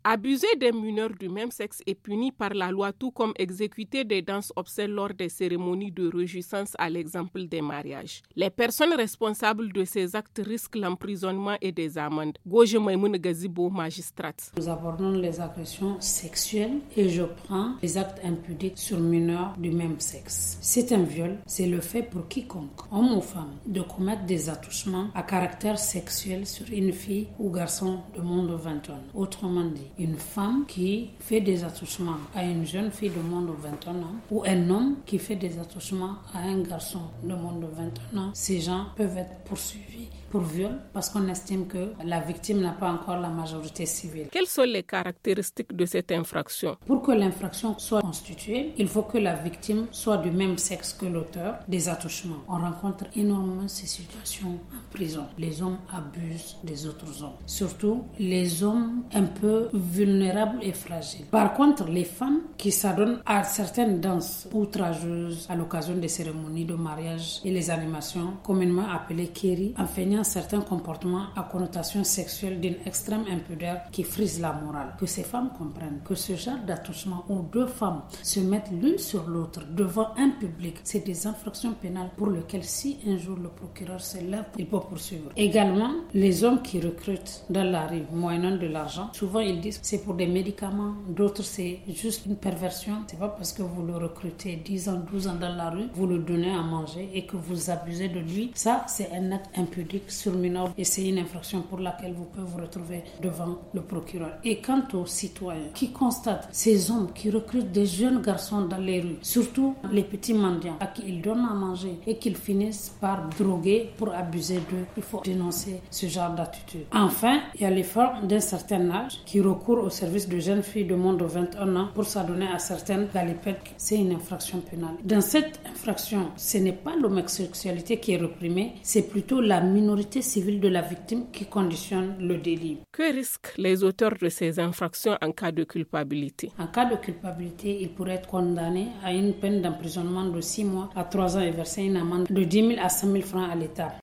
Abuser des mineurs du même sexe est puni par la loi, tout comme exécuter des danses obscènes lors des cérémonies de réjouissance à l'exemple des mariages. Les personnes responsables de ces actes risquent l'emprisonnement et des amendes. Goje Maïmouna Gazibo, magistrate. Nous abordons les agressions sexuelles et je prends les actes impudiques sur mineurs du même sexe. C'est un viol, c'est le fait pour quiconque, homme ou femme, de commettre des attouchements à caractère sexuel sur une fille ou garçon de moins de 20 ans. Autrement dit, une femme qui fait des attouchements à une jeune fille de moins de 21 ans ou un homme qui fait des attouchements à un garçon de moins de 21 ans, ces gens peuvent être poursuivis pour viol parce qu'on estime que la victime n'a pas encore la majorité civile. Quelles sont les caractéristiques de cette infraction? Pour que l'infraction soit constituée, il faut que la victime soit du même sexe que l'auteur des attouchements. On rencontre énormément ces situations en prison. Les hommes abusent des autres hommes, surtout les hommes un peu vulnérables et fragiles. Par contre, les femmes qui s'adonnent à certaines danses outrageuses à l'occasion des cérémonies de mariage et les animations communément appelées kéri, enseignant certains comportements à connotation sexuelle d'une extrême impudeur qui frise la morale. Que ces femmes comprennent que ce genre d'attouchement où deux femmes se mettent l'une sur l'autre devant un public, c'est des infractions pénales pour lesquelles si un jour le procureur se lève, il peut poursuivre. Également, les hommes qui recrutent dans la rue moyennant de l'argent, souvent ils disent que c'est pour des médicaments, d'autres c'est juste une perversion. C'est pas parce que vous le recrutez 10 ans, 12 ans dans la rue, vous le donnez à manger et que vous abusez de lui. Ça, c'est un acte impudique sur mineur et c'est une infraction pour laquelle vous pouvez vous retrouver devant le procureur. Et quant aux citoyens qui constatent ces hommes qui recrutent des jeunes garçons dans les rues, surtout les petits mendiants à qui ils donnent à manger et qu'ils finissent par droguer pour abuser d'eux, il faut dénoncer ce genre d'attitude. Enfin, il y a les femmes d'un certain âge qui recourent au service de jeunes filles de moins de 21 ans pour s'adonner à certaines galipettes. C'est une infraction pénale. Dans cette infraction, ce n'est pas l'homosexualité qui est réprimée, c'est plutôt la minorité civile de la victime qui conditionne le délit. Que risquent les auteurs de ces infractions en cas de culpabilité? En cas de culpabilité, ils pourraient être condamnés à une peine d'emprisonnement de 6 mois à 3 ans et verser une amende de 10 000 à 100 000 francs à l'État.